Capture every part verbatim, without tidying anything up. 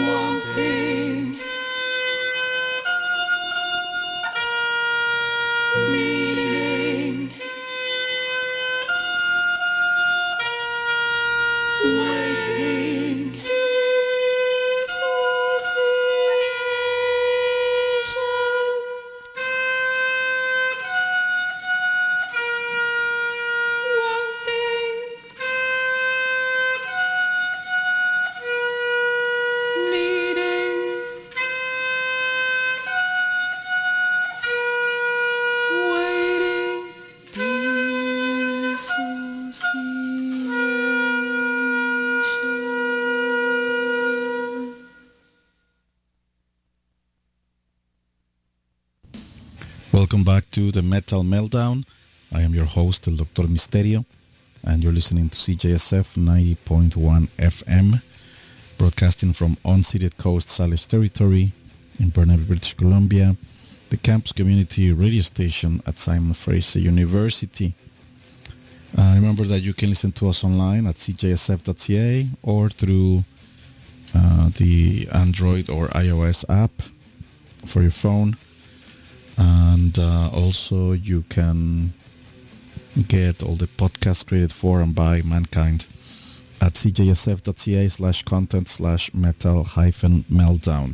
Wanting, needing, waiting, Welcome back to the Metal Meltdown. I am your host, El Doctor Misterio, and you're listening to C J S F ninety point one F M, broadcasting from unceded Coast Salish territory in Burnaby, British Columbia, the campus community radio station at Simon Fraser University. Uh, remember that you can listen to us online at c j s f dot c a or through uh, the Android or iOS app for your phone. And uh, also you can get all the podcasts created for and by mankind at c j s f dot c a slash content slash metal hyphen meltdown.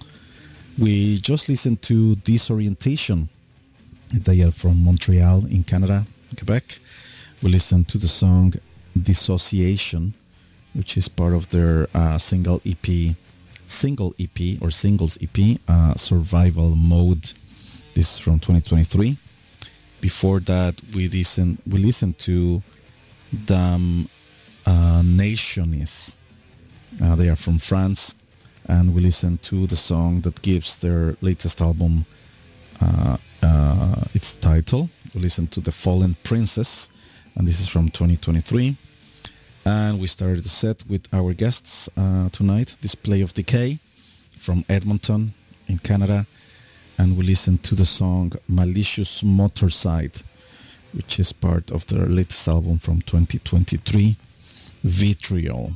We just listened to Disorientation. They are from Montreal in Canada, Quebec. We listened to the song Dissociation, which is part of their uh, single E P, single E P or singles E P, uh, Survival Mode. This is from twenty twenty-three. Before that, we listen we listened to Dam uh, Nationis. Uh, they are from France, and we listened to the song that gives their latest album uh, uh, its title. We listened to The Fallen Princess, and this is from twenty twenty-three. And we started the set with our guests uh, tonight, Display of Decay from Edmonton in Canada. And we listened to the song Malicious Motorcide, which is part of their latest album from twenty twenty-three, Vitriol.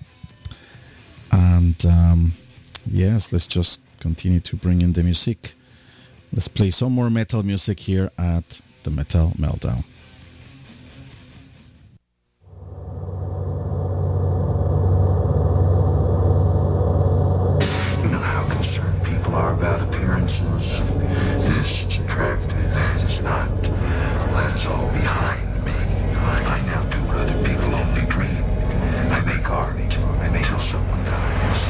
And um, yes, let's just continue to bring in the music. Let's play some more metal music here at the Metal Meltdown. You know how concerned people are about appearances. This is attractive, that is not. That is all behind me. I now do what other people only dream. I make art until someone dies.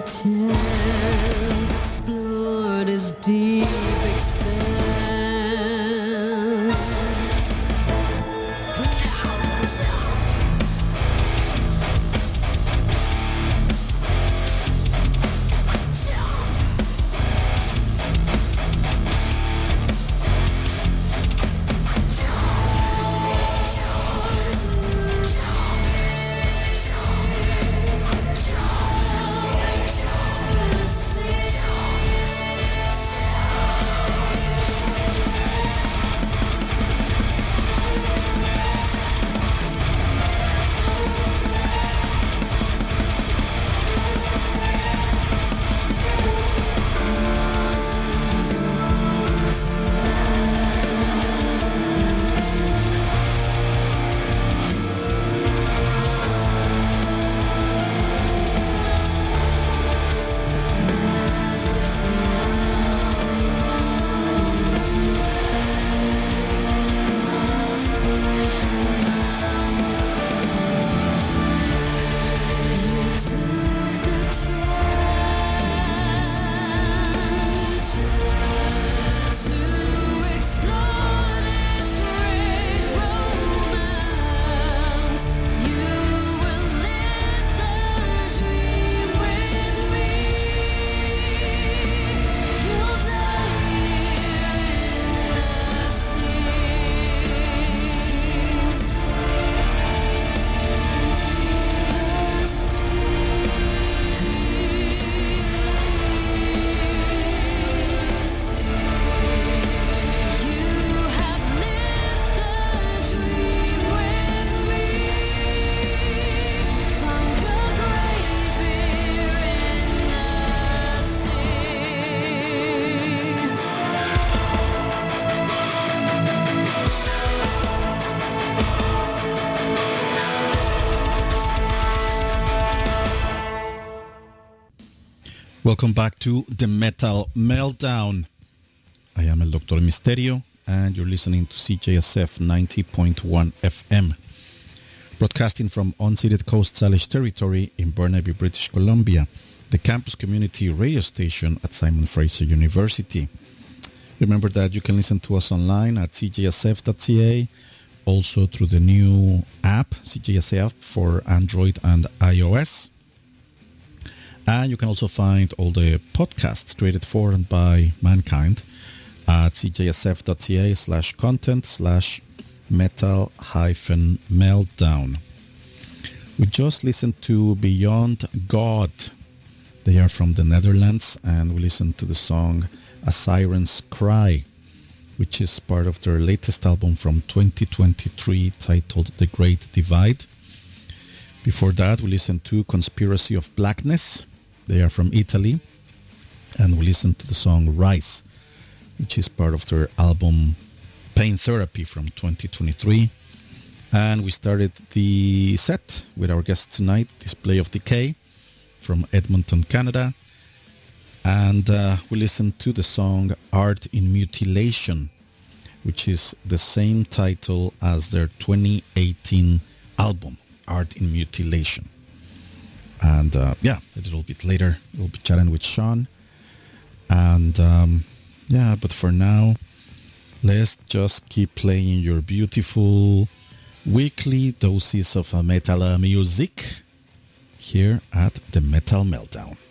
chance explored his deep expanse. Welcome back to the Metal Meltdown. I am El Doctor Misterio, and you're listening to C J S F ninety point one F M, broadcasting from unceded Coast Salish territory in Burnaby, British Columbia, the campus community radio station at Simon Fraser University. Remember that you can listen to us online at c j s f dot c a, also through the new app, C J S F, for Android and iOS. And you can also find all the podcasts created for and by mankind at c j s f dot c a slash content slash metal hyphen meltdown. We just listened to Beyond God. They are from the Netherlands, and we listened to the song A Siren's Cry, which is part of their latest album from twenty twenty-three titled The Great Divide. Before that, we listened to Conspiracy of Blackness. They are from Italy, and we listened to the song Rise, which is part of their album Pain Therapy from twenty twenty-three. And we started the set with our guest tonight, Display of Decay from Edmonton, Canada. And uh, we listened to the song Art in Mutilation, which is the same title as their twenty eighteen album, Art in Mutilation. And uh, yeah, a little bit later, we'll be chatting with Sean. And um, yeah, but for now, let's just keep playing your beautiful weekly doses of uh, metal uh, music here at the Metal Meltdown.